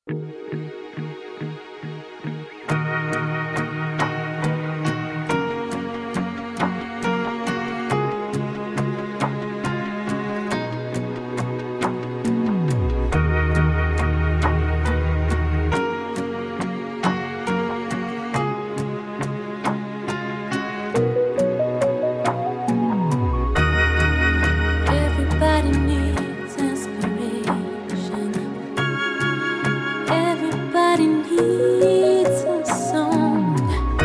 Everybody needs inspiration. Everybody needs a song.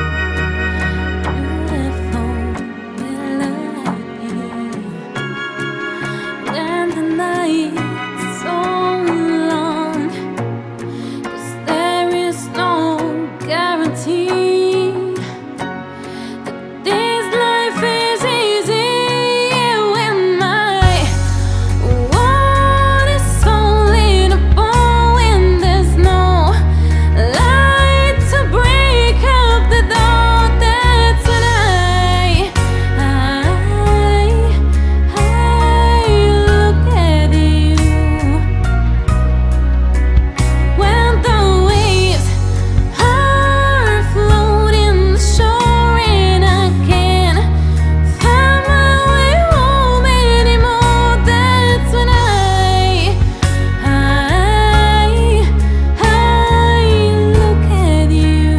Beautiful melody. When the night's so long, 'cause there is no guarantee that this life is easy. When my world is falling apart, when there's no light to break up the dark, that's when I look at you. When the waves are floating the shore and I can't find my way home anymore, that's when I look at you.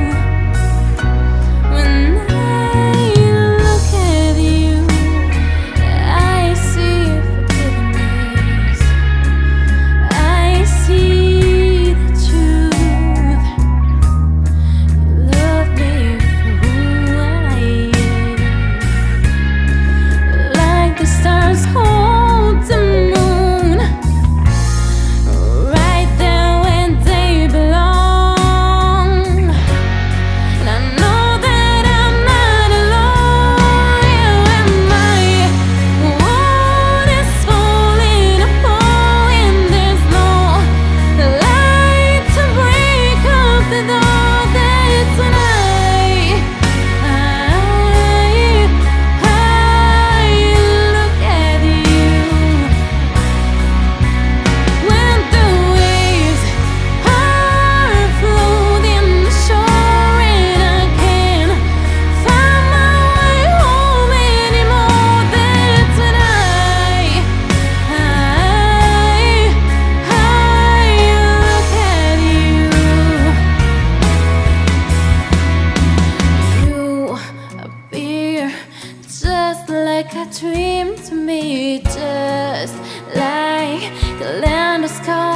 When I look at you, I see forgiveness. I see the truth. You love me for who I am, like the stars hold the moon, right there when they belong. And I know that I'm not alone. When my world is falling apart, when there's no light to break up the dark, that's when I look at you. When the waves are floating the shore and I can't find my way home anymore, that's when I look at you. You appear just like I dreamed to me, just like a land of sky.